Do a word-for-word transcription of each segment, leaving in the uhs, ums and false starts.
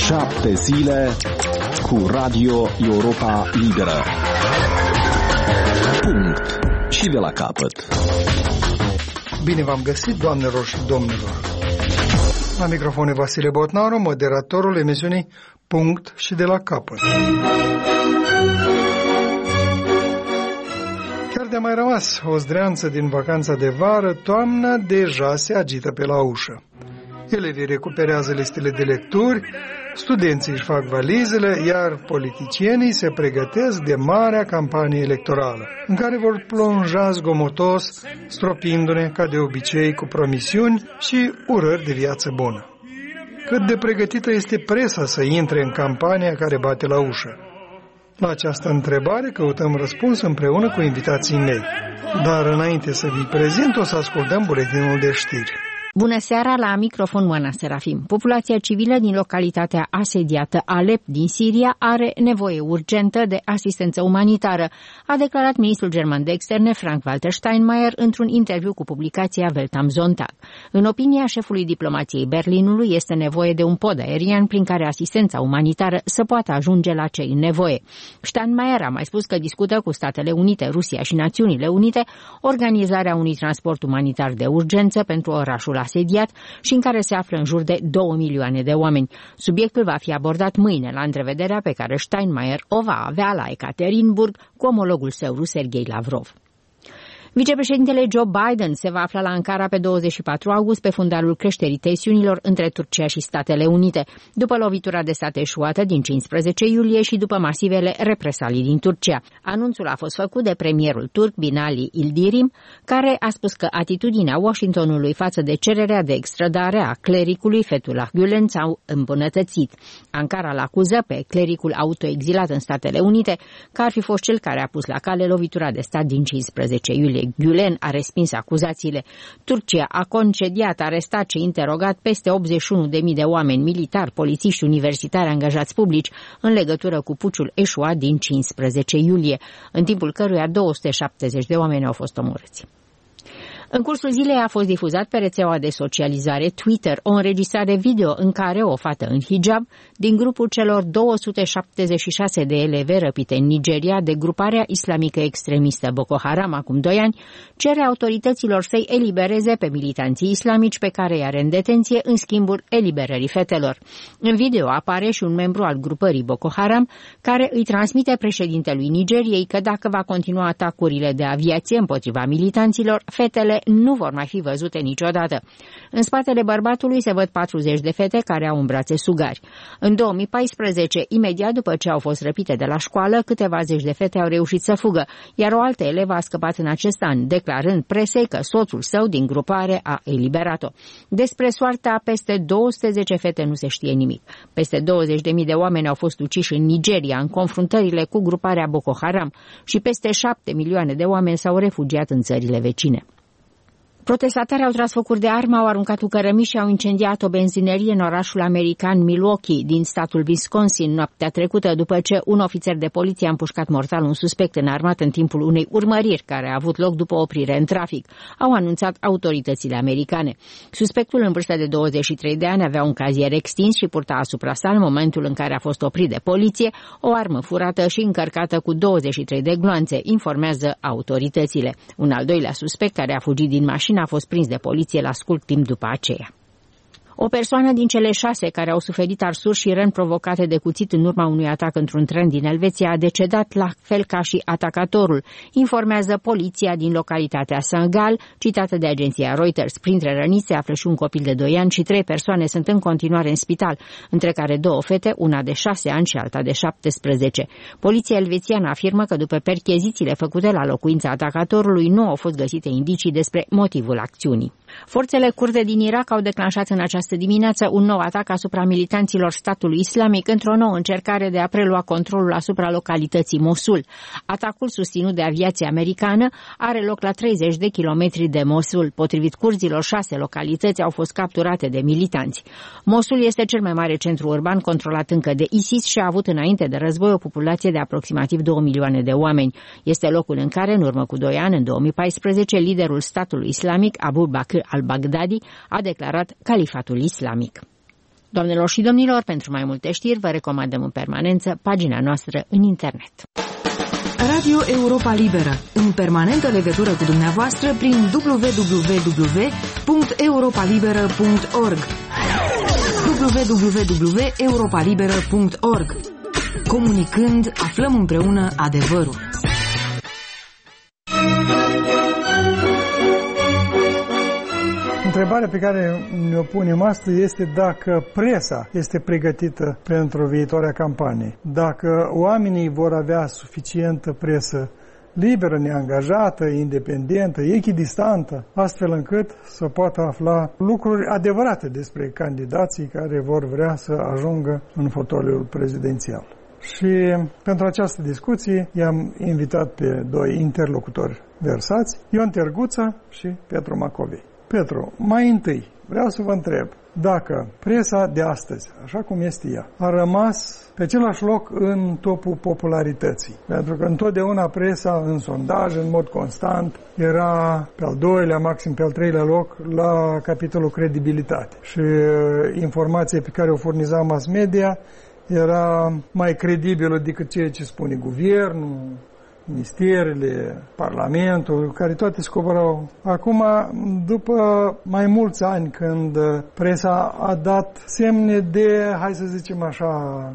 Șapte zile cu Radio Europa Liberă. Punct. Și de la capăt. Bine v-am găsit, doamnelor și domnilor. La microfon e Vasile Botnaru, moderatorul emisiunii Punct și de la capăt. Chiar de-a mai rămas o zdreanță din vacanța de vară, toamna deja se agită pe la ușă. Elevii recuperează listele de lecturi, studenții își fac valizele, iar politicienii se pregătesc de marea campanie electorală, în care vor plonja zgomotos, stropindu-ne, ca de obicei, cu promisiuni și urări de viață bună. Cât de pregătită este presa să intre în campania care bate la ușă? La această întrebare căutăm răspuns împreună cu invitații mei. Dar înainte să vi prezint, o să ascultăm buletinul de știri. Bună seara, la microfon Moana Serafim. Populația civilă din localitatea asediată Alep din Siria are nevoie urgentă de asistență umanitară, a declarat ministrul german de externe Frank-Walter Steinmeier într-un interviu cu publicația Welt am Sonntag. În opinia șefului diplomației Berlinului, este nevoie de un pod aerian prin care asistența umanitară să poată ajunge la cei în nevoie. Steinmeier a mai spus că discută cu Statele Unite, Rusia și Națiunile Unite organizarea unui transport umanitar de urgență pentru orașul asediat și în care se află în jur de două milioane de oameni. Subiectul va fi abordat mâine la întrevederea pe care Steinmeier o va avea la Ekaterinburg cu omologul său rus Sergei Lavrov. Vicepreședintele Joe Biden se va afla la Ankara pe douăzeci și patru august pe fundalul creșterii tensiunilor între Turcia și Statele Unite, după lovitura de stat eșuată din cincisprezece iulie și după masivele represalii din Turcia. Anunțul a fost făcut de premierul turc Binali Yildirim, care a spus că atitudinea Washingtonului față de cererea de extradare a clericului Fethullah Gülen s-au îmbunătățit. Ankara l acuză pe clericul autoexilat în Statele Unite că ar fi fost cel care a pus la cale lovitura de stat din cincisprezece iulie. Gülen a respins acuzațiile. Turcia a concediat, arestat și interogat peste optzeci și unu de mii de oameni, militari, polițiști, universitari, angajați publici, în legătură cu puciul eșuat din cincisprezece iulie, în timpul căruia două sute șaptezeci de oameni au fost omorâți. În cursul zilei a fost difuzat pe rețeaua de socializare Twitter o înregistrare video în care o fată în hijab, din grupul celor două sute șaptezeci și șase de eleve răpite în Nigeria de gruparea islamică extremistă Boko Haram acum doi ani, cere autorităților să-i elibereze pe militanții islamici pe care i-are în detenție în schimbul eliberării fetelor. În video apare și un membru al grupării Boko Haram care îi transmite președintelui Nigeriei că dacă va continua atacurile de aviație împotriva militanților, fetele nu vor mai fi văzute niciodată. În spatele bărbatului se văd patruzeci de fete care au în brațe sugari. În două mii paisprezece, imediat după ce au fost răpite de la școală, câteva zeci de fete au reușit să fugă, iar o altă elevă a scăpat în acest an, declarând presei că soțul său din grupare a eliberat-o. Despre soarta a peste două sute zece fete nu se știe nimic. Peste douăzeci de mii de oameni au fost uciși în Nigeria în confruntările cu gruparea Boko Haram și peste șapte milioane de oameni s-au refugiat în țările vecine. Protestatarii au tras focuri de armă, au aruncat cu cărămiși și au incendiat o benzinerie în orașul american Milwaukee, din statul Wisconsin, noaptea trecută, după ce un ofițer de poliție a împușcat mortal un suspect înarmat în timpul unei urmăriri care a avut loc după oprire în trafic, au anunțat autoritățile americane. Suspectul, în vârstă de douăzeci și trei de ani, avea un cazier extins și purta asupra sa, în momentul în care a fost oprit de poliție, o armă furată și încărcată cu douăzeci și trei de gloanțe, informează autoritățile. Un al doilea suspect, care a fugit din mașină, a fost prins de poliție la scurt timp după aceea. O persoană din cele șase care au suferit arsuri și răni provocate de cuțit în urma unui atac într-un tren din Elveția a decedat la fel ca și atacatorul, informează poliția din localitatea Saint-Gall, citată de agenția Reuters. Printre răniți se află și un copil de doi ani și trei persoane sunt în continuare în spital, între care două fete, una de șase ani și alta de șaptesprezece. Poliția elvețiană afirmă că după perchezițiile făcute la locuința atacatorului nu au fost găsite indicii despre motivul acțiunii. Forțele kurde din Irak au declanșat în această dimineață un nou atac asupra militanților statului islamic într-o nouă încercare de a prelua controlul asupra localității Mosul. Atacul, susținut de aviație americană, are loc la treizeci de kilometri de Mosul. Potrivit kurzilor, șase localități au fost capturate de militanți. Mosul este cel mai mare centru urban controlat încă de ISIS și a avut înainte de război o populație de aproximativ două milioane de oameni. Este locul în care, în urmă cu doi ani, în două mii paisprezece, liderul statului islamic, Abu Bakr al-Baghdadi, a declarat califatul islamic. Doamnelor și domnilor, pentru mai multe știri vă recomandăm în permanență pagina noastră în internet. Radio Europa Liberă, în permanentă legătură cu dumneavoastră prin w w w punct europa liberă punct org w w w punct europa liberă punct org. Comunicând, aflăm împreună adevărul. Întrebarea pe care ne-o punem astăzi este dacă presa este pregătită pentru viitoarea campanie. Dacă oamenii vor avea suficientă presă liberă, neangajată, independentă, echidistantă, astfel încât să poată afla lucruri adevărate despre candidații care vor vrea să ajungă în fotoliul prezidențial. Și pentru această discuție i-am invitat pe doi interlocutori versați, Ion Terguță și Petru Macovei. Petru, mai întâi vreau să vă întreb dacă presa de astăzi, așa cum este ea, a rămas pe același loc în topul popularității. Pentru că întotdeauna presa, în sondaj, în mod constant, era pe al doilea, maxim pe al treilea loc la capitolul credibilitate. Și informația pe care o furniza mass media era mai credibilă decât ceea ce spune guvernul, ministerele, parlamentul, care toate se coborau. Acum, după mai mulți ani, când presa a dat semne de, hai să zicem așa,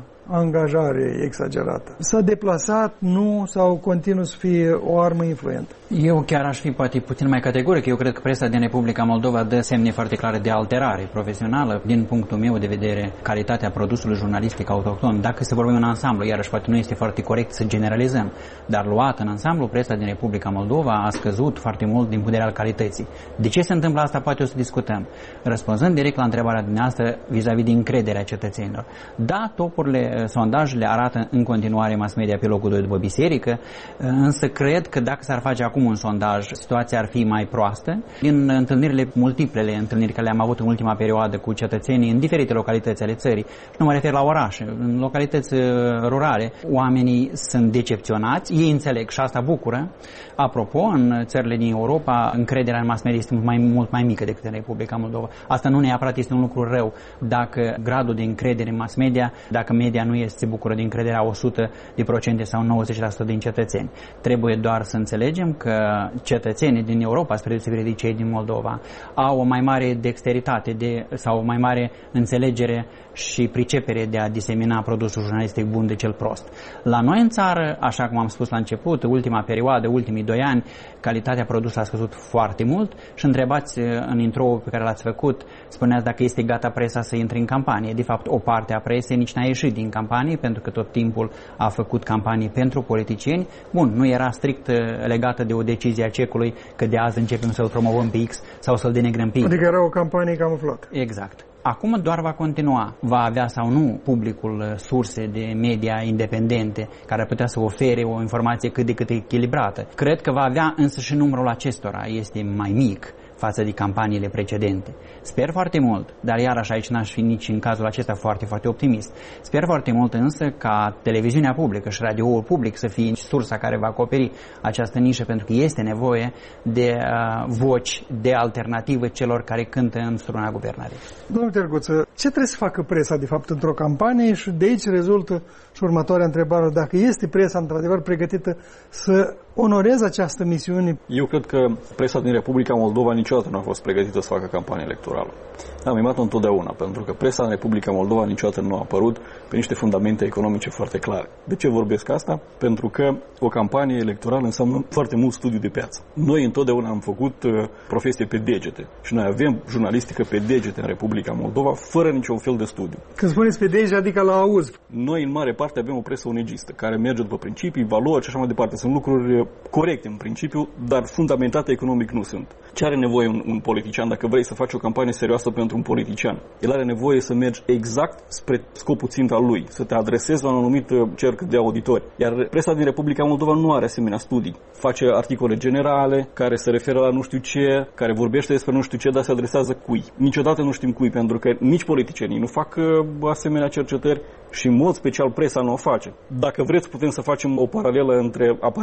angajare exagerată, s-a deplasat, nu, sau continuă să fie o armă influentă? Eu chiar aș fi poate puțin mai categoric. Eu cred că presa din Republica Moldova dă semne foarte clare de alterare profesională. Din punctul meu de vedere, calitatea produsului jurnalistic autohton, dacă se vorbim în ansamblu, iarăși poate nu este foarte corect să generalizăm, dar luat în ansamblu, presa din Republica Moldova a scăzut foarte mult din puterea al calității. De ce se întâmplă asta, poate o să discutăm. Răspunzând direct la întrebarea dumneavoastră vis-a-vis de încrederea cetățenilor. Da, topurile, sondajele arată în continuare mass media pe locul doi după biserică, însă cred că dacă s-ar face acum un sondaj, situația ar fi mai proastă. Din întâlnirile, multiplele întâlniri care le-am avut în ultima perioadă cu cetățenii în diferite localități ale țării, nu mă refer la orașe, în localități rurale, oamenii sunt decepționați, ei înțeleg și asta bucură. Apropo, în țările din Europa, încrederea în mass media este mult mai, mult mai mică decât în Republica Moldova. Asta nu neapărat este un lucru rău. Dacă gradul de încredere în mass media, dacă media nu este, se bucură de încrederea o sută de procente sau nouăzeci la sută din cetățeni. Trebuie doar să înțelegem că cetățenii din Europa, spre deosebire de cei din Moldova, au o mai mare dexteritate de, sau o mai mare înțelegere și pricepere de a disemina produsul jurnalistic bun de cel prost. La noi în țară, așa cum am spus la început, ultima perioadă, ultimii doi ani, calitatea produsului a scăzut foarte mult și întrebați în intro pe care l-ați făcut, spuneați dacă este gata presa să intre în campanie. De fapt, o parte a presei nici n-a ieșit din campanie, pentru că tot timpul a făcut campanii pentru politicieni. Bun, nu era strict legată de o decizie a cecului că de azi începem să-l promovăm pe X sau să-l denegrăm pe Y. Adică era o campanie camuflată. Exact. Acum doar va continua. Va avea sau nu publicul surse de media independente care ar putea să ofere o informație cât de cât echilibrată. Cred că va avea, însă și numărul acestora este mai mic față de campaniile precedente. Sper foarte mult, dar iarăși aici n-aș fi nici în cazul acesta foarte, foarte optimist. Sper foarte mult însă ca televiziunea publică și radioul public să fie sursa care va acoperi această nișă, pentru că este nevoie de uh, voci de alternativă celor care cântă în struna guvernării. Domnul Terguță, ce trebuie să facă presa de fapt într-o campanie, și de aici rezultă și următoarea întrebare, dacă este presa într-adevăr pregătită să onoreze această misiune? Eu cred că presa din Republica Moldova niciodată nu a fost pregătită să facă campanie electorală. Am imat întotdeauna, pentru că presa în Republica Moldova niciodată nu a apărut pe niște fundamente economice foarte clare. De ce vorbesc asta? Pentru că o campanie electorală înseamnă foarte mult studiu de piață. Noi întotdeauna am făcut uh, profesie pe degete și noi avem jurnalistică pe degete în Republica Moldova fără niciun fel de studiu. Când spuneți pe degete, adică la auz. Noi în mare parte avem o presă onegistă, care merge după principii, valori și așa mai departe. Sunt lucruri corecte în principiu, dar fundamentate economic nu sunt. Ce are nevoie un, un politician dacă vrei să faci o campanie serioasă pentru un politician? El are nevoie să mergi exact spre scopul țint al lui, să te adresezi la un anumit cerc de auditori. Iar presa din Republica Moldova nu are asemenea studii. Face articole generale care se referă la nu știu ce, care vorbește despre nu știu ce, dar se adresează cui. Niciodată nu știm cui, pentru că nici politicienii nu fac asemenea cercetări și în mod special presa nu o face. Dacă vreți, putem să facem o paralelă între apariția presei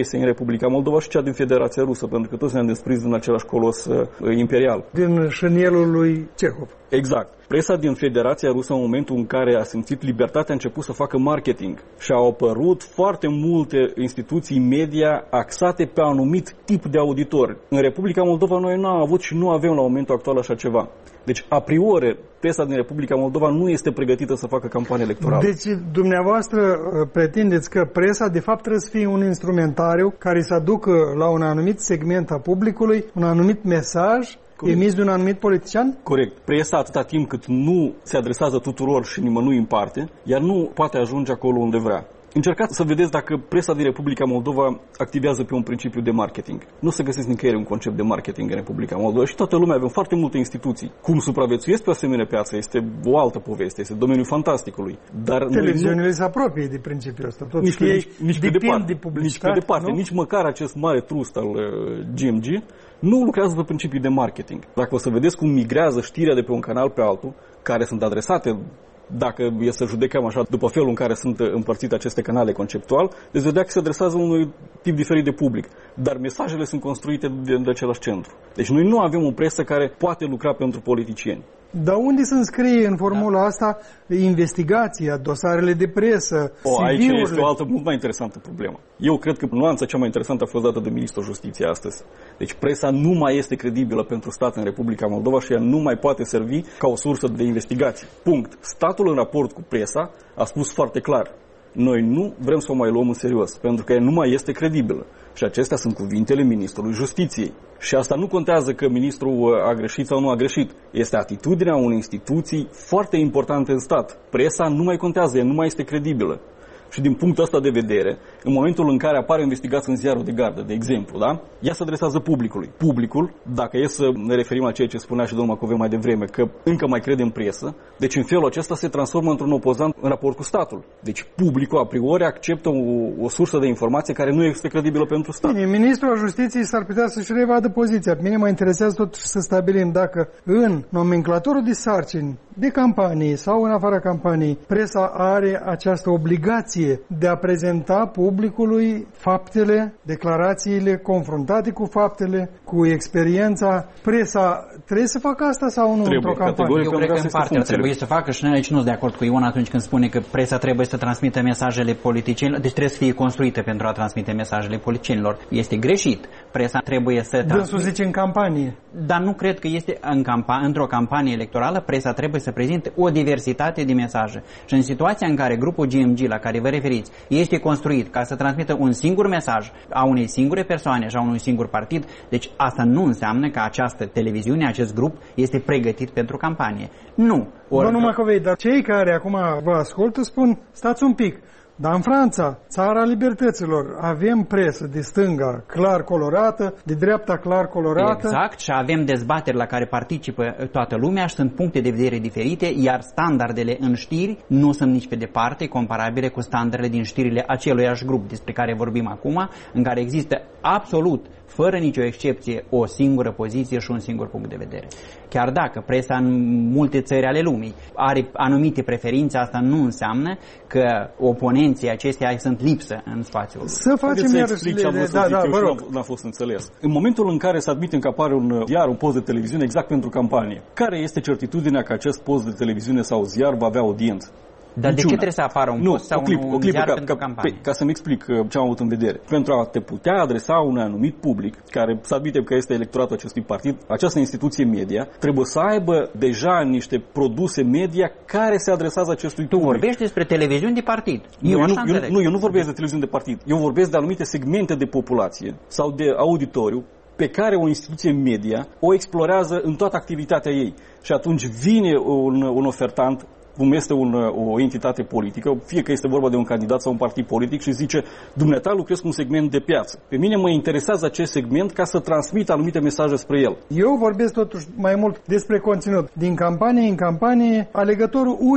presei în Republica Moldova și cea din Federația Rusă, pentru că toți ne-am desprins din același colos uh, imperial. Din șinelul lui Cehov. Exact. Presa din Federația Rusă, în momentul în care a simțit libertatea, a început să facă marketing și au apărut foarte multe instituții media axate pe anumit tip de auditori. În Republica Moldova noi nu am avut și nu avem la momentul actual așa ceva. Deci, a priori, presa din Republica Moldova nu este pregătită să facă campanie electorală. Deci, dumneavoastră pretindeți că presa, de fapt, trebuie să fie un instrumentariu care să aducă la un anumit segment a publicului un anumit mesaj Corect. emis de un anumit politician? Corect. Presa, atâta timp cât nu se adresează tuturor și nimănui în parte, iar nu poate ajunge acolo unde vrea. Încercați să vedeți dacă presa din Republica Moldova activează pe un principiu de marketing. Nu se găsesc nicăieri un concept de marketing în Republica Moldova și toată lumea, avem foarte multe instituții. Cum supraviețuiesc pe o asemenea piață este o altă poveste, este domeniul fantasticului. Dar televiziunile nu... se apropie de principiul ăsta. Tot nici, pe, nici, nici, pe departe, de nici pe departe, nici măcar acest mare trust al uh, G M G nu lucrează pe principii de marketing. Dacă o să vedeți cum migrează știrea de pe un canal pe altul, care sunt adresate, dacă e să judecăm așa, după felul în care sunt împărțite aceste canale conceptual, veți vedea că se adresează unui tip diferit de public. Dar mesajele sunt construite de, de același centru. Deci noi nu avem o presă care poate lucra pentru politicieni. Dar unde se înscrie în formula da. asta investigația, dosarele de presă, o, aici este o altă mult mai interesantă problemă. Eu cred că nuanța cea mai interesantă a fost dată de Ministrul Justiției astăzi. Deci presa nu mai este credibilă pentru stat în Republica Moldova și ea nu mai poate servi ca o sursă de investigație. Punct. Statul în raport cu presa a spus foarte clar: noi nu vrem să o mai luăm în serios, pentru că ea nu mai este credibilă. Și acestea sunt cuvintele Ministrului Justiției. Și asta nu contează că ministrul a greșit sau nu a greșit. Este atitudinea unei instituții foarte importante în stat. Presa nu mai contează, ea nu mai este credibilă. Și din punctul ăsta de vedere, în momentul în care apare o investigație în ziarul de gardă, de exemplu, da? Ea se adresează publicului. Publicul, dacă e să ne referim la ceea ce spunea și domnul Macovei mai devreme, că încă mai crede în presă, deci în felul acesta se transformă într-un opozant în raport cu statul. Deci publicul, a priori, acceptă o, o sursă de informație care nu este credibilă pentru stat. Bine, Ministrul Justiției s-ar putea să-și revadă poziția. Pe mine mă interesează totuși să stabilim dacă în nomenclatorul de sarcini, de campanie sau în afara campaniei, presa are această obligație de a prezenta publicului faptele, declarațiile confruntate cu faptele, cu experiența. Presa trebuie să facă asta sau nu trebuie, într-o campanie? Eu cred că în parte ar trebui să facă și noi aici nu sunt de acord cu Ion atunci când spune că presa trebuie să transmită mesajele politicienilor, deci trebuie să fie construită pentru a transmite mesajele politicienilor. Este greșit. Presa trebuie să transmită. Dânsul zice în campanie. Dar nu cred că este în campa- într-o campanie electorală, presa trebuie să prezinte o diversitate de mesaje. Și în situația în care grupul G M G la care vă referiți este construit ca să transmită un singur mesaj a unei singure persoane și a unui singur partid, deci asta nu înseamnă că această televiziune, acest grup, este pregătit pentru campanie. Nu. Domnul Macovei, dar cei care acum vă ascultă spun, stați un pic, dar în Franța, țara libertăților, avem presă de stânga clar colorată, de dreapta clar colorată. Exact, și avem dezbateri la care participă toată lumea și sunt puncte de vedere diferite, iar standardele în știri nu sunt nici pe departe comparabile cu standardele din știrile aceluiași grup despre care vorbim acum, în care există absolut, fără nicio excepție, o singură poziție și un singur punct de vedere. Chiar dacă presa în multe țări ale lumii are anumite preferințe, asta nu înseamnă că oponenții acesteia sunt lipsă în spațiul. Să facem iarăși ce am vrut să zic eu și n-a fost înțeles. În momentul în care se admite că apare un ziar, un post de televiziune exact pentru campanie, care este certitudinea că acest post de televiziune sau ziar va avea audiență? Dar de ce trebuie să apară un post sau o clip, un o clip, ziar ca, pentru ca, campanie? Pe, ca să-mi explic ce am avut în vedere. Pentru a te putea adresa unui anumit public, care să admitem că este electoratul acestui partid, această instituție media trebuie să aibă deja niște produse media care se adresează acestui tu public. Tu vorbești despre televiziuni de partid. Nu, eu, eu, nu, eu, nu, nu, eu nu vorbesc de televiziuni de partid. Eu vorbesc de anumite segmente de populație sau de auditoriu pe care o instituție media o explorează în toată activitatea ei. Și atunci vine un, un ofertant, cum este un, o entitate politică, fie că este vorba de un candidat sau un partid politic, și zice, dumneata lucrez cu un segment de piață. Pe mine mă interesează acest segment ca să transmit anumite mesaje spre el. Eu vorbesc totuși mai mult despre conținut. Din campanie în campanie, alegătorul uită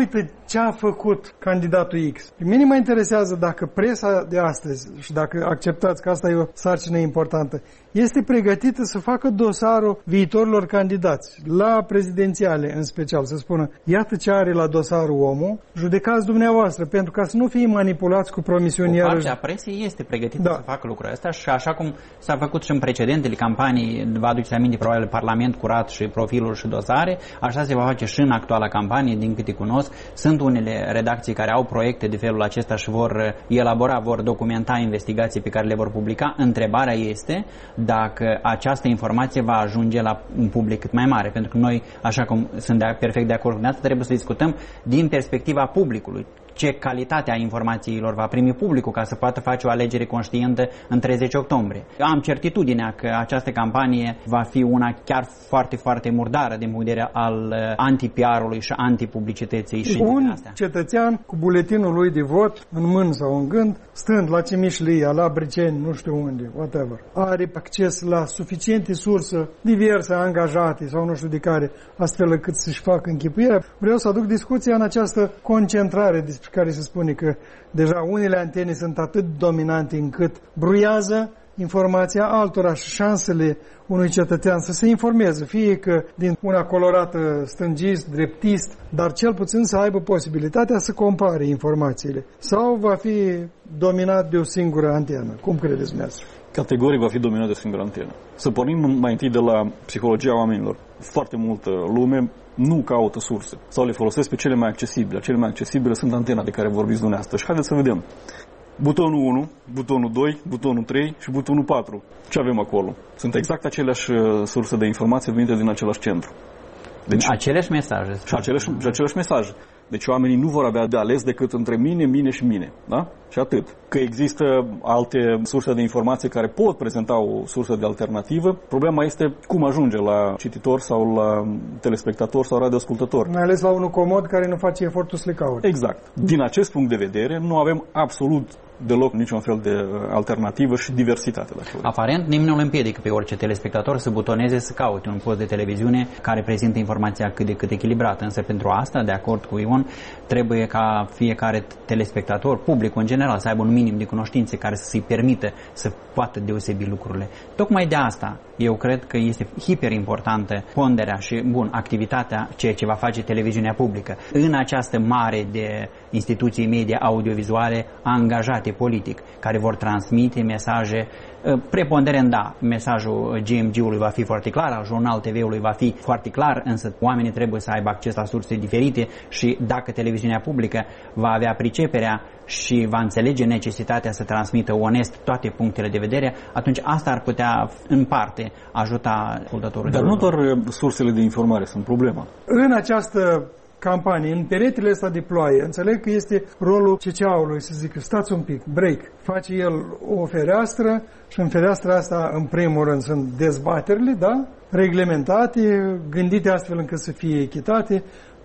ce a făcut candidatul X. Pe mine mă interesează dacă presa de astăzi, și dacă acceptați că asta e o sarcină importantă, este pregătită să facă dosarul viitorilor candidați, la prezidențiale în special, să spună, iată ce are la dosarul omul, judecați dumneavoastră, pentru ca să nu fie manipulați cu promisiuni. O parte a presei este pregătită da. să facă lucrurile astea și așa cum s-a făcut și în precedentele campanii, vă aduceți aminte, probabil Parlament curat și profiluri și dosare, așa se va face și în actuala campanie, din câte cunosc. Sunt unele redacții care au proiecte de felul acesta și vor elabora, vor documenta investigații pe care le vor publica. Întrebarea este dacă această informație va ajunge la un public cât mai mare, pentru că noi, așa cum sunt de, perfect de acord cu asta, trebuie să discutăm din perspectiva publicului. Ce calitate a informațiilor va primi publicul ca să poată face o alegere conștientă în treizeci octombrie. Am certitudinea că această campanie va fi una chiar foarte, foarte murdară din punct de vedere al anti-P R-ului și anti-publicității. Și un cetățean cu buletinul lui de vot în mână sau în gând, stând la Cimișlia, la Briceni, nu știu unde, whatever, are acces la suficiente surse diverse, angajate sau nu știu de care, astfel încât să-și facă închipuirea. Vreau să aduc discuția în această concentrare despre care se spune că deja unele antene sunt atât dominante încât bruiază informația altora și șansele unui cetățean să se informeze, fie că din una colorată stângist, dreptist, dar cel puțin să aibă posibilitatea să compare informațiile. Sau va fi dominat de o singură antenă? Cum credeți dumneavoastră? Categoric va fi dominat de o singură antenă. Să pornim mai întâi de la psihologia oamenilor. Foarte multă lume nu caută surse sau le folosesc pe cele mai accesibile. Cele mai accesibile sunt antena de care vorbiți dumneavoastră. Și haideți să vedem. Butonul unu, butonul doi, butonul trei și butonul patru. Ce avem acolo? Sunt exact aceleași surse de informație venite din același centru. Deci, aceleași mesaje. Și aceleași, și aceleași mesaje. Deci oamenii nu vor avea de ales decât între mine, mine și mine. Da? Și atât. Că există alte surse de informație care pot prezenta o sursă de alternativă, problema este cum ajunge la cititor sau la telespectator sau radioascultător. Mai ales la unul comod care nu face efortul să le caute. Exact. Din acest punct de vedere, nu avem absolut deloc niciun fel de alternativă și diversitate. Aparent, nimeni nu îl împiedică pe orice telespectator să butoneze să caute un post de televiziune care prezintă informația cât de cât echilibrată. Însă pentru asta, de acord cu Ion, trebuie ca fiecare telespectator, publicul în general, să aibă un minim de cunoștințe care să să-i permită să poată deosebi lucrurile. Tocmai de asta eu cred că este hiper importantă ponderea și, bun, activitatea, ceea ce va face televiziunea publică în această mare de instituții media audiovizuale angajate politic, care vor transmite mesaje preponderent, da, mesajul G M G-ului va fi foarte clar, al Jurnal T V-ului va fi foarte clar, însă oamenii trebuie să aibă acces la surse diferite și dacă televiziunea publică va avea priceperea și va înțelege necesitatea să transmită onest toate punctele de vedere, atunci asta ar putea, în parte, ajuta ascultătorul. Dar nu doar sursele de informare sunt problema. În această campanie, în peretele ăsta de ploaie, înțeleg că este rolul C C A-ului să zică, stați un pic, break. Face el o fereastră și în fereastra asta, în primul rând, sunt dezbaterile, da? Reglementate, gândite astfel încât să fie echitate.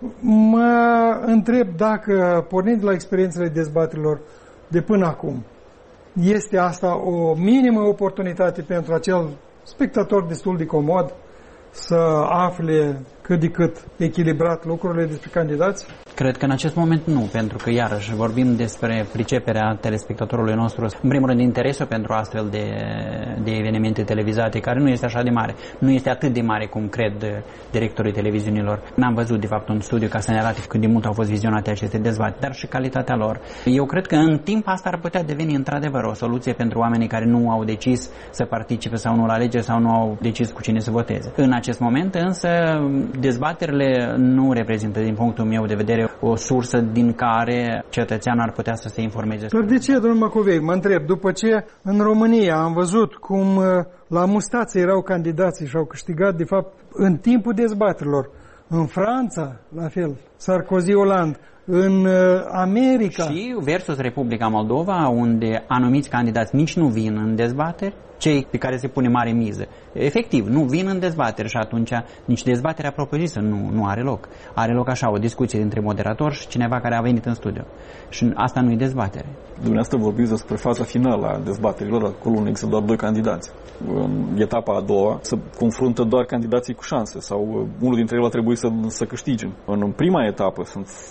Mă întreb dacă, pornind de la experiențele dezbaterilor de până acum, este asta o minimă oportunitate pentru acel spectator destul de comod să afle cât de cât echilibrat lucrurile despre candidați? Cred că în acest moment nu, pentru că iarăși vorbim despre priceperea telespectatorului nostru. În primul rând, interesul pentru astfel de, de evenimente televizate, care nu este așa de mare. Nu este atât de mare cum cred directorii televiziunilor. N-am văzut, de fapt, un studiu ca să ne arate cât de mult au fost vizionate aceste dezbateri, dar și calitatea lor. Eu cred că în timp asta ar putea deveni într-adevăr o soluție pentru oamenii care nu au decis să participe sau nu la alegeri sau nu au decis cu cine să voteze. În acest moment, însă, dezbaterile nu reprezintă, din punctul meu de vedere, o sursă din care cetățeanul ar putea să se informeze. Dar de ce, domnul Macovei, mă întreb, după ce în România am văzut cum la mustață erau candidații și au câștigat, de fapt, în timpul dezbaterilor, în Franța, la fel, Sarkozy-Hollande, în America. Și versus Republica Moldova, unde anumiți candidați nici nu vin în dezbateri, cei pe care se pune mare miză. Efectiv, nu vin în dezbateri și atunci nici dezbaterea propriu-zisă nu, nu are loc. Are loc așa o discuție dintre moderator și cineva care a venit în studio. Și asta nu e dezbatere. Dumneavoastră vorbiți despre faza finală a dezbaterilor, acolo unde există doar doi candidați. În etapa a doua se confruntă doar candidații cu șanse sau unul dintre ei va trebui să, să câștige. În prima etapă sunt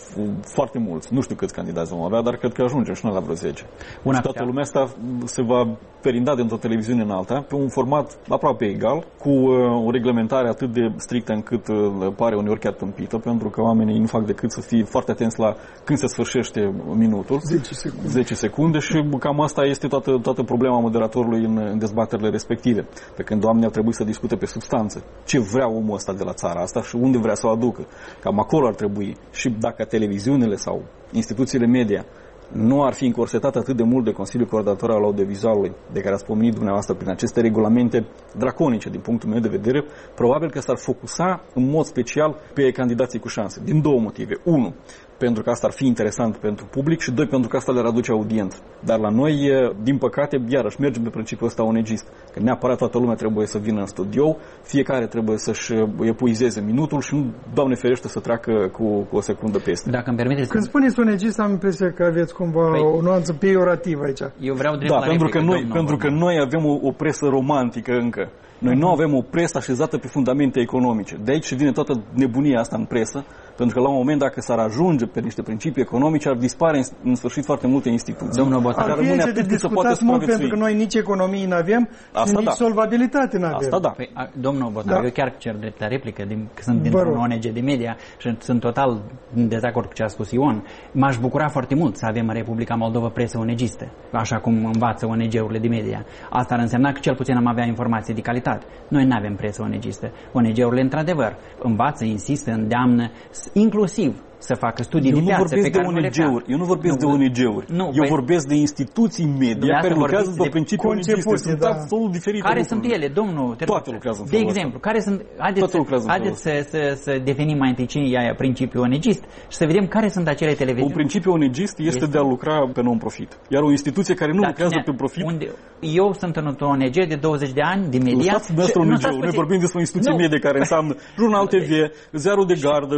foarte mulți. Nu știu câți candidați vom avea, dar cred că ajungem și noi la vreo zece. Una și toată lumea asta se va perinda dintr-o televiziune în alta, pe un format aproape egal, cu uh, o reglementare atât de strictă încât uh, pare uneori chiar tâmpită, pentru că oamenii nu fac decât să fie foarte atenți la când se sfârșește minutul. zece secunde. zece secunde și cam asta este toată, toată problema moderatorului în, în dezbaterile respective. Pe când oamenii ar trebui să discute pe substanță. Ce vrea omul ăsta de la țara asta și unde vrea să o aducă. Cam acolo ar trebui. Și dacă televiziunile sau instituțiile media nu ar fi încorsetat atât de mult de Consiliul Coordonator al Audiovizualului, de care ați pomenit dumneavoastră prin aceste regulamente draconice, din punctul meu de vedere, probabil că s-ar focusa în mod special pe candidații cu șanse. Din două motive. Unu, pentru că asta ar fi interesant pentru public și doi, pentru că asta le-ar aduce audiență. Dar la noi, din păcate, iarăși mergem pe principiul ăsta onegist. Că neapărat toată lumea trebuie să vină în studio, fiecare trebuie să-și epuizeze minutul și nu, Doamne ferește, să treacă cu, cu o secundă peste. Dacă îmi permiteți... Când spuneți onegist, am impresia că aveți cumva păi, o nuanță peiorativă aici. Eu vreau drept da, la pentru replică, că noi, pentru că noi avem o, o presă romantică încă. Noi nu avem o presă așezată pe fundamente economice. De aici vine toată nebunia asta în presă, pentru că la un moment, dacă s-ar ajunge pe niște principii economice, ar dispare în, în sfârșit foarte multe instituții. Domnul Botan, ar fi aici de discutat mult, pentru că noi nici economii nu avem și nici da. solvabilitate nu avem. Asta da. Păi, a, domnul Botan, da. eu chiar cer drept la replică, din, că sunt dintr-un O N G de media și sunt total în dezacord cu ce a spus Ion. M-aș bucura foarte mult să avem în Republica Moldova presă onegistă, așa cum învață O N G-urile de media. Asta ar însemna că cel puțin am avea informații de calitate. Noi nu avem presă onegistă. O N G-urile, într-adevăr, învață, insistă, îndeamnă, inclusiv să facă studii eu de piață pe care nu nu le fac. Eu nu vorbesc nu, de O N G-uri. Nu, eu păi, vorbesc de instituții media care lucrează după principiul onegiste. Sunt da. absolut diferite. Care lucruri. sunt ele, domnul? Toate lucrează în De exemplu, care sunt... Haideți, să, haideți să, să, să definim mai întâi ce e principiul onegist și să vedem care sunt acele televiziuni. Un principiu onegist este, este de a lucra pe non-profit. Iar o instituție care nu Dar lucrează cine, pe profit... Unde, eu sunt în O N G de douăzeci de ani, de media... Nu stați dumneavoastră O N G-ul. Noi vorbim despre o instituție medie care înseamnă Jurnal T V, Ziarul de Gardă,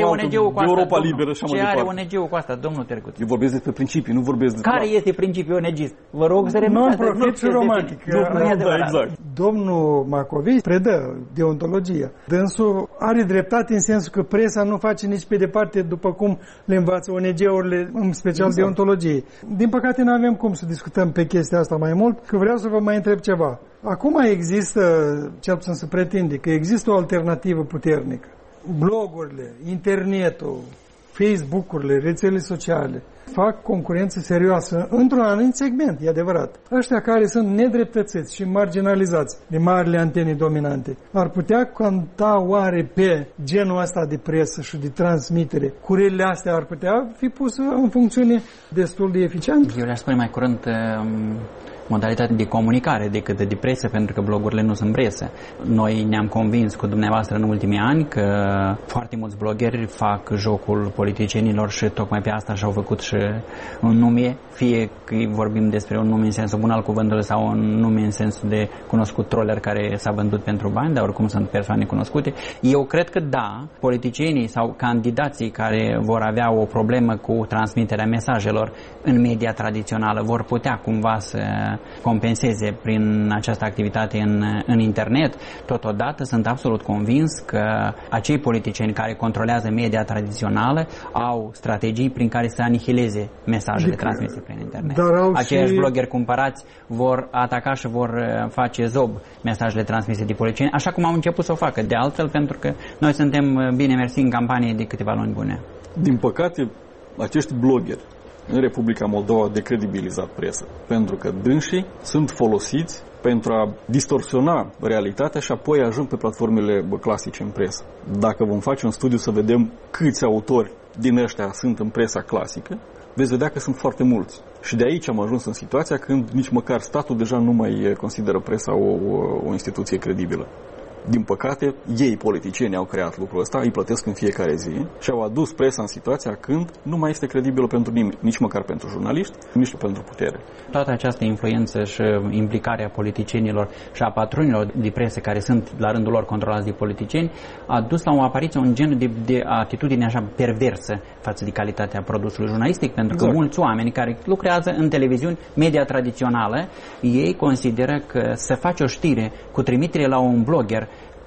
Europa Liberă și mai are O N G-ul cu asta, domnul Tercuț? Eu vorbesc despre principii, nu vorbesc despre... Care este principiul onegist? Vă rog să renunțați. Non-profit și romantic. Da, exact. Domnul Macovici predă deontologia. Dânsul are dreptate în sensul că presa nu face nici pe departe după cum le învață O N G-urile, în special exact. deontologie. Din păcate nu avem cum să discutăm pe chestia asta mai mult, că vreau să vă mai întreb ceva. Acum există, cel puțin se pretinde, că există o alternativă puternică. Blogurile, internetul, Facebook-urile, rețelele sociale fac concurență serioasă într-un anumit segment, e adevărat. Ăștia care sunt nedreptățiți și marginalizați de marile antene dominante ar putea conta oare pe genul ăsta de presă și de transmitere? Curelele astea ar putea fi puse în funcțiune destul de eficient? Eu le-aș spune mai curând modalitate de comunicare decât de presă, pentru că blogurile nu sunt presă. Noi ne-am convins cu dumneavoastră în ultimii ani că foarte mulți bloggeri fac jocul politicienilor și tocmai pe asta și-au făcut și un nume, fie că vorbim despre un nume în sensul bun al cuvântului sau un nume în sensul de cunoscut troller care s-a vândut pentru bani, dar oricum sunt persoane cunoscute. Eu cred că da, politicienii sau candidații care vor avea o problemă cu transmiterea mesajelor în media tradițională vor putea cumva să compenseze prin această activitate în, în internet. Totodată sunt absolut convins că acei politicieni care controlează media tradițională au strategii prin care să anihileze mesajele adică, transmise prin internet. Aceiași și... bloggeri cumpărați vor ataca și vor face zob mesajele transmise de politicieni, așa cum au început să o facă. De altfel, pentru că noi suntem bine mersi în campanie de câteva luni bune. Din păcate, acești bloggeri în Republica Moldova au decredibilizat presa, pentru că dânsii sunt folosiți pentru a distorsiona realitatea și apoi ajung pe platformele clasice în presă. Dacă vom face un studiu să vedem câți autori din ăștia sunt în presa clasică, veți vedea că sunt foarte mulți. Și de aici am ajuns în situația când nici măcar statul deja nu mai consideră presa o, o, o instituție credibilă. Din păcate, ei, politicienii, au creat lucrul ăsta, îi plătesc în fiecare zi și au adus presa în situația când nu mai este credibilă pentru nimeni, nici măcar pentru jurnaliști, nici pentru putere. Toată această influență și implicarea politicienilor și a patronilor de presă care sunt la rândul lor controlați de politicieni a dus la o apariție, un gen de, de atitudine așa perversă față de calitatea produsului jurnalistic, pentru că exact. mulți oameni care lucrează în televiziuni, media tradițională, ei consideră că să faci o știre cu trimitere la un blogger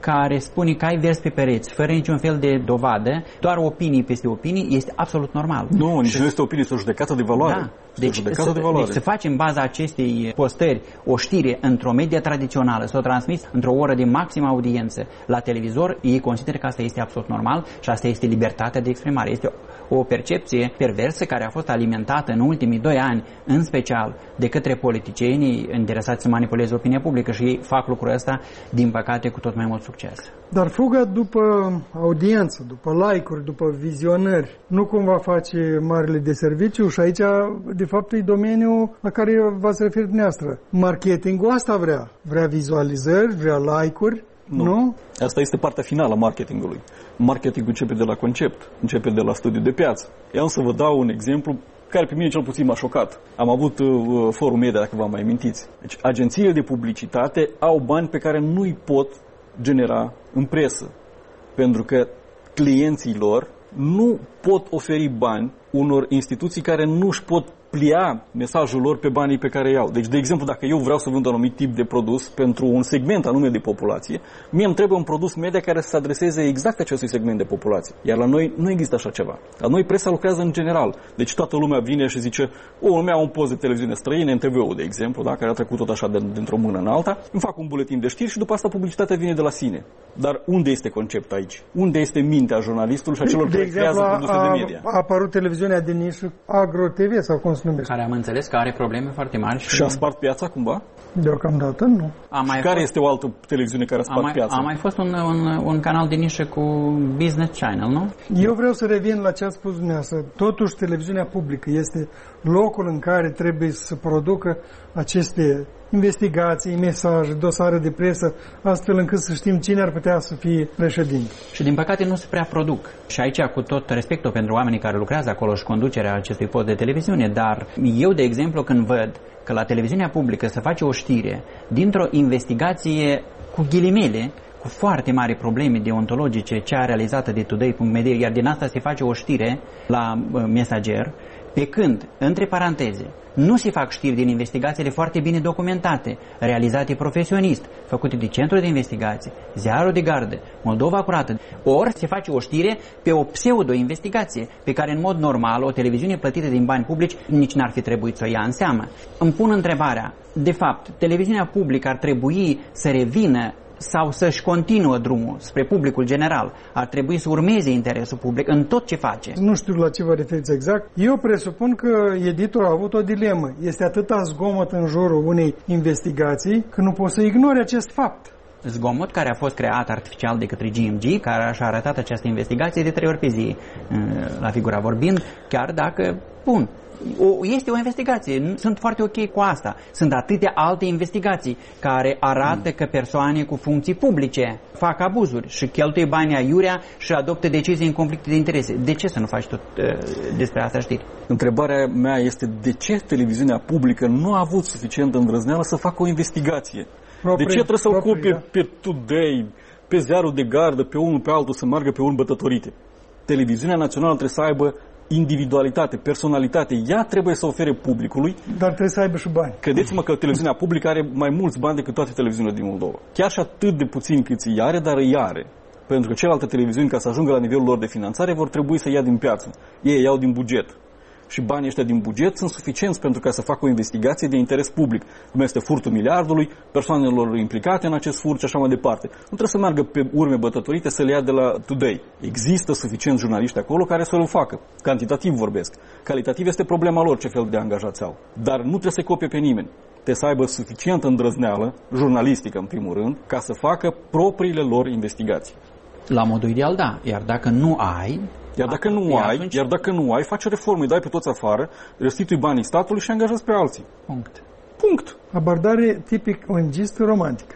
care spune că ai vers pe pereți, fără niciun fel de dovadă, doar opinii peste opinii, este absolut normal. Nu, nici nu este opinie, este o judecată de valoare. Da. Deci să, de valoare. deci să faci în baza acestei postări o știre într-o media tradițională, să o transmiți într-o oră de maximă audiență la televizor, ei consideră că asta este absolut normal și asta este libertatea de exprimare. Este o, o percepție perversă care a fost alimentată în ultimii doi ani, în special de către politicienii interesați să manipuleze opinia publică și ei fac lucrul ăsta, din păcate, cu tot mai mult succes. Dar fuga după audiență, după like-uri, după vizionări, nu cumva face marele de serviciu? Și aici, de fapt, e domeniul la care v-ați referit dumneavoastră. Marketingul asta vrea. Vrea vizualizări, vrea like-uri, nu? nu? Asta este partea finală a marketingului. Marketingul începe de la concept, începe de la studiu de piață. Eu să vă dau un exemplu care pe mine cel puțin m-a șocat. Am avut uh, Forum Media, dacă vă mai amintiți. Deci, agențiile de publicitate au bani pe care nu îi pot genera în presă. Pentru că clienții lor nu pot oferi bani unor instituții care nu își pot plia mesajul lor pe banii pe care îi au. Deci, de exemplu, dacă eu vreau să vând un anumit tip de produs pentru un segment anume de populație, mie îmi trebuie un produs media care să se adreseze exact acestui segment de populație. Iar la noi nu există așa ceva. La noi presa lucrează în general. Deci toată lumea vine și zice, o, îmi iau un post de televiziune străine, N T V-ul, de exemplu, da, care a trecut tot așa de, dintr-o mână în alta, îmi fac un buletin de știri și după asta publicitatea vine de la sine. Dar unde este concept aici? Unde este mintea jurnalistului și a celor care creează produse de media? A apărut televiziunea de nișă Agro T V sau cum se numește? Care am înțeles că are probleme foarte mari. Și, și a spart piața cumva? Deocamdată nu. A mai și care fost... este o altă televiziune care a spart a mai, piața? A mai fost un, un, un canal de nișă cu Business Channel, nu? Eu vreau să revin la ce a spus dumneavoastră. Totuși, televiziunea publică este locul în care trebuie să producă aceste investigații, mesaje, dosare de presă, astfel încât să știm cine ar putea să fie președinte. Și din păcate nu se prea produc. Și aici, cu tot respectul pentru oamenii care lucrează acolo și conducerea acestui post de televiziune, dar eu, de exemplu, când văd că la televiziunea publică se face o știre dintr-o investigație cu ghilimele, cu foarte mari probleme deontologice, cea realizată de Today punct media, iar din asta se face o știre la uh, Mesager, pe când, între paranteze, nu se fac știri din investigațiile foarte bine documentate, realizate profesionist, făcute de Centrul de Investigații, Ziarul de Gardă, Moldova Curată, ori se face o știre pe o pseudo-investigație, pe care în mod normal o televiziune plătită din bani publici nici n-ar fi trebuit să o ia în seamă. Îmi pun întrebarea, de fapt, televiziunea publică ar trebui să revină sau să-și continuă drumul spre publicul general, ar trebui să urmeze interesul public în tot ce face. Nu știu la ce vă referiți exact. Eu presupun că editorul a avut o dilemă. Este atâta zgomot în jurul unei investigații că nu poți să ignori acest fapt. Zgomot care a fost creat artificial de către G M G, care și-a arătat această investigație de trei ori pe zi, la figura vorbind, chiar dacă, bun, O, este o investigație, sunt foarte ok cu asta. Sunt atâtea alte investigații care arată mm. că persoane cu funcții publice fac abuzuri și cheltuie banii aiurea și adoptă decizii în conflict de interese. De ce să nu faci tot uh, despre asta știri? Întrebarea mea este de ce televiziunea publică nu a avut suficientă îndrăzneală să facă o investigație? Proprii, de ce trebuie să-l cupe da. pe Today, pe Ziarul de Gardă, pe unul pe altul să meargă pe urmă bătătorite? Televiziunea națională trebuie să aibă individualitate, personalitate, ea trebuie să ofere publicului. Dar trebuie să aibă și bani. Credeți-mă că televiziunea publică are mai mulți bani decât toate televiziunile din Moldova. Chiar și atât de puțin cât îi are, dar îi are. Pentru că celelalte televiziuni, ca să ajungă la nivelul lor de finanțare, vor trebui să ia din piață. Ei iau din buget. Și banii ăștia din buget sunt suficienți pentru ca să facă o investigație de interes public, cum este furtul miliardului, persoanelor implicate în acest furt și așa mai departe. Nu trebuie să meargă pe urme bătătorite să le ia de la Today. Există suficient jurnaliști acolo care să-l facă. Cantitativ vorbesc. Calitativ este problema lor ce fel de angajați au. Dar nu trebuie să copie pe nimeni. Trebuie să aibă suficientă îndrăzneală, jurnalistică în primul rând, ca să facă propriile lor investigații. La modul ideal, da. Iar dacă nu ai... Iar dacă nu ai, atunci... iar dacă nu ai, faci o reformă, îi dai pe toți afară, restitui banii statului și angajați pe alții. Punct. Punct. Abordare tipic ongistă romantică.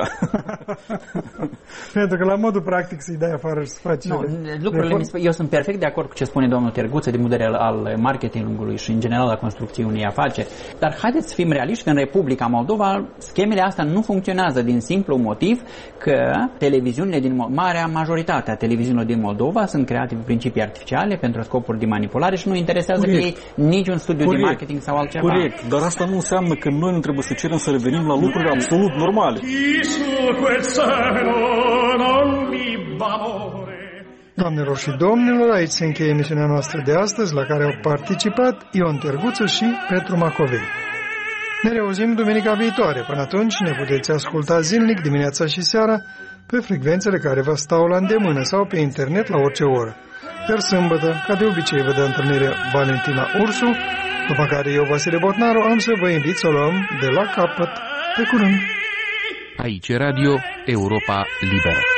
Pentru că la modul practic să-i dai afară și să faci... No, lucrurile mi, eu sunt perfect de acord cu ce spune domnul Terguță din vedere al, al marketingului și în general a construcției unei afaceri. Dar haideți să fim realiști că în Republica Moldova schemele astea nu funcționează din simplu motiv că televiziunile din marea majoritate a televiziunilor din Moldova sunt create pe principii artificiale pentru scopuri de manipulare și nu interesează Corect. pe ei niciun studiu Corect. de marketing sau altceva. Corect, dar asta nu înseamnă că noi nu trebuie să cerem să revenim la lucruri absolut normale. Doamnelor și domnilor, aici se încheie emisiunea noastră de astăzi, la care au participat Ion Terguță și Petru Macovei. Ne reauzim duminica viitoare. Până atunci ne puteți asculta zilnic, dimineața și seara, pe frecvențele care vă stau la îndemână sau pe internet la orice oră. Iar sâmbătă, ca de obicei, vă dă întâlnire Valentina Ursu, după care eu, Vasile Botnaru, am să vă invit să o luăm de la capăt. Pe curând! Aici Radio Europa Liberă.